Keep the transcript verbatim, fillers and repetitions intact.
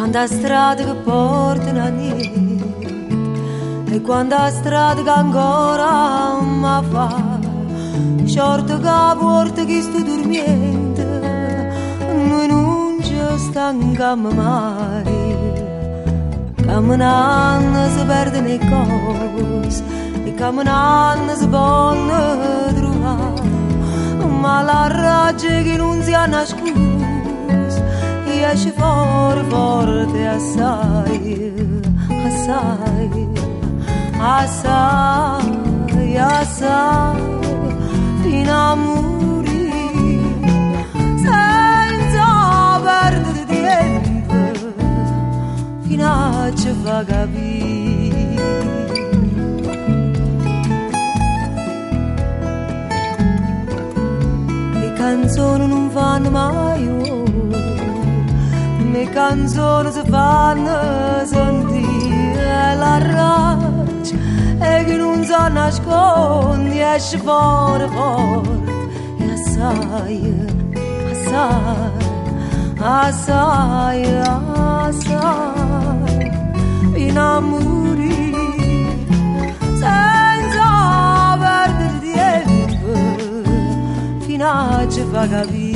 quando a strada che portano a niente, e quando a strada che ancora mi fa, certo che porta che sto dormiendo, noi non ci stanchiamo mai, camminando si perdono le cose, e camminando si possono trovare, ma la ragione che non si ha nascosta esce fuori forte assai, assai, assai, assai, fino a morire, senza perdere tempo, fino a ci fa capire. Le canzoni non fanno mai oh. Le canzoni si fanno sentire, la ragione è che non si nasconde, esce fuori forte, e assai, assai, assai, assai, fino a morire, senza perdere tempo, fino a ci fa capire.